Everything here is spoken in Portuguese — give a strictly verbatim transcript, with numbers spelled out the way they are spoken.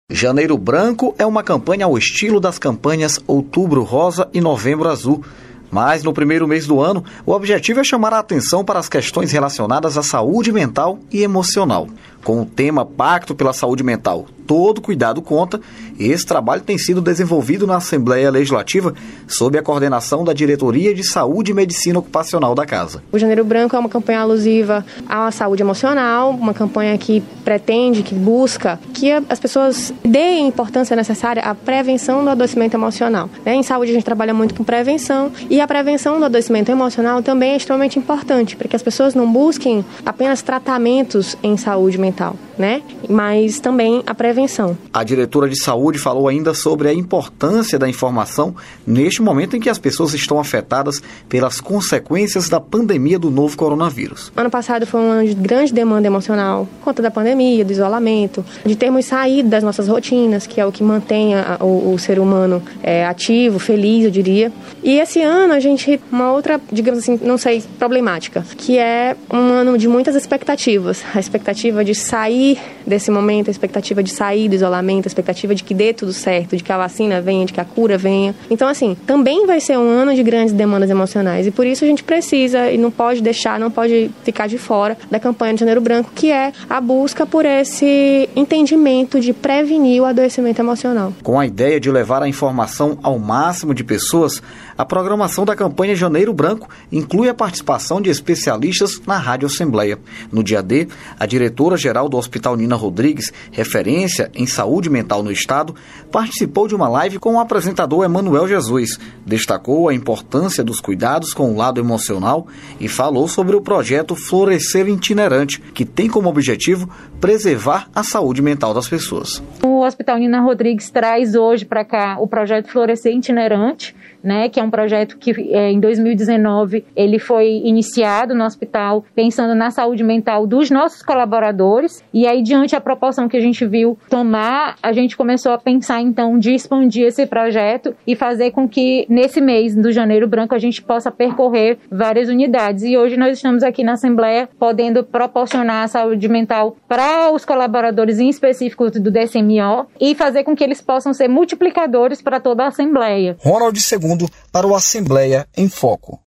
Janeiro Branco é uma campanha ao estilo das campanhas Outubro Rosa e Novembro Azul. Mas no primeiro mês do ano, o objetivo é chamar a atenção para as questões relacionadas à saúde mental e emocional. Com o tema Pacto pela Saúde Mental, todo cuidado conta, esse trabalho tem sido desenvolvido na Assembleia Legislativa sob a coordenação da Diretoria de Saúde e Medicina Ocupacional da Casa. O Janeiro Branco é uma campanha alusiva à saúde emocional, uma campanha que pretende, que busca que as pessoas deem a importância necessária à prevenção do adoecimento emocional. Em saúde a gente trabalha muito com prevenção e a prevenção do adoecimento emocional também é extremamente importante, para que as pessoas não busquem apenas tratamentos em saúde mental, né? Mas também a prevenção. A diretora de saúde falou ainda sobre a importância da informação neste momento em que as pessoas estão afetadas pelas consequências da pandemia do novo coronavírus. Ano passado foi um ano de grande demanda emocional, por conta da pandemia, do isolamento, de termos saído das nossas rotinas, que é o que mantém a, o, o ser humano é, ativo, feliz, eu diria. E esse ano a gente, uma outra, digamos assim, não sei, problemática, que é um ano de muitas expectativas. A expectativa de sair desse momento, a expectativa de sair do isolamento, a expectativa de que dê tudo certo, de que a vacina venha, de que a cura venha. Então, assim, também vai ser um ano de grandes demandas emocionais e por isso a gente precisa e não pode deixar, não pode ficar de fora da campanha de Janeiro Branco, que é a busca por esse entendimento de prevenir o adoecimento emocional. Com a ideia de levar a informação ao máximo de pessoas, a programação da campanha Janeiro Branco inclui a participação de especialistas na Rádio Assembleia. No dia D, a diretora-geral do Hospital Nina Rodrigues, referência em saúde mental no estado, participou de uma live com o apresentador Emanuel Jesus, destacou a importância dos cuidados com o lado emocional e falou sobre o projeto Florescer Itinerante, que tem como objetivo preservar a saúde mental das pessoas. O Hospital Nina Rodrigues traz hoje para cá o projeto Florescer Itinerante, né, que é um projeto que é, em dois mil e dezenove ele foi iniciado no hospital pensando na saúde mental dos nossos colaboradores, e aí diante da proporção que a gente viu tomar, a gente começou a pensar então de expandir esse projeto e fazer com que nesse mês do Janeiro Branco a gente possa percorrer várias unidades, e hoje nós estamos aqui na Assembleia podendo proporcionar a saúde mental para os colaboradores em específico do D S M O e fazer com que eles possam ser multiplicadores para toda a Assembleia. Ronald Segundo para o Assembleia em Foco.